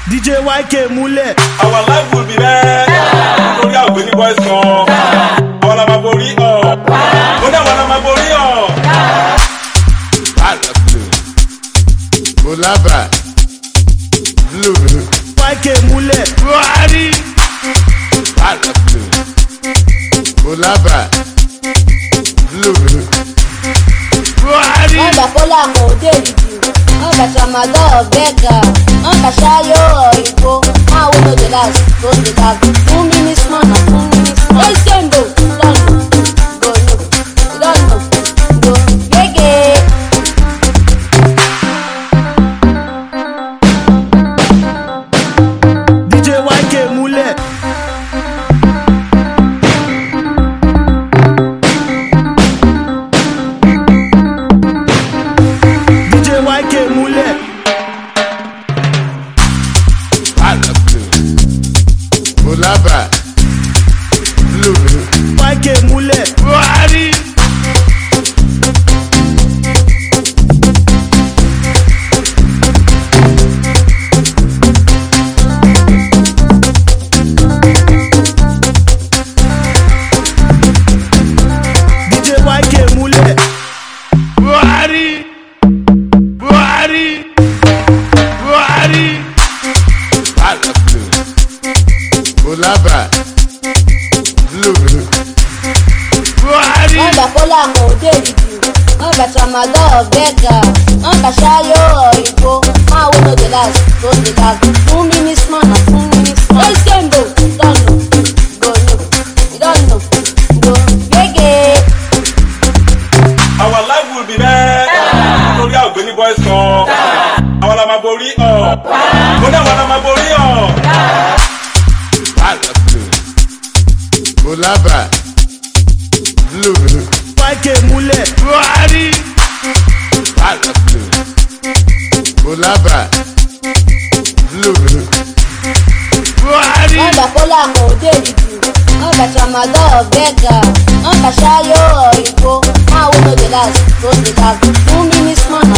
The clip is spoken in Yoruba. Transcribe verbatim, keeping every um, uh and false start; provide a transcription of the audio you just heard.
D J Y K múlẹ̀. Our life will be there. Lórí àgbẹ̀ni boys kan. Àwọn la máa borí ọ̀. Ó dá àwọn la máa borí ọ̀. Olaba Blue Blue Y K múlẹ̀. Buhari Olaba Blue Blue Buhari. Wọ́n gbà kólà kò dé ìdí, wọ́n gbà tramadol bẹ́gà, wọ́n gbà ṣáyó òyìnbó, máa wó ló dé láti tó dé láti. Fún mi ní small na fún mi ní small. Ó ṣe ń bò lọ́nà, gbòòlò, lọ́nà, gbò, gégé. D J Y K múlẹ̀. D J Y K múlẹ̀. Olaba Blue Blue Y K múlẹ̀. Buhari. D J Y K múlẹ̀. Buhari Buhari Buhari. Olaba Blue Blue Buhari. Wọ́n gbà kólà kò dé ìdí, wọ́n gbà tramadol bẹ́gà, wọ́n gbà ṣáyó òyìnbó, máa wó ló dé láti tó dé láti. Fún mi ní small na fún mi ní small. Ó ṣe ń bò lọ́nà, gbòòlò, lọ́nà, gbò, gégé. Our life will be there. Lórí àgbẹ̀ni boys kan. Àwọn la máa borí ọ̀. Ó dá àwọn la máa borí ọ̀. Olaba Blue Blue Y K múlẹ̀. Buhari. Olaba Blue Blue Buhari. Wọ́n gbà kólà kò dé ìdí, wọ́n gbà tramadol bẹ́gà, wọ́n gbà ṣáyó òyìnbó, máa wó ló dé láti tó dé láti. Fún mi ní small na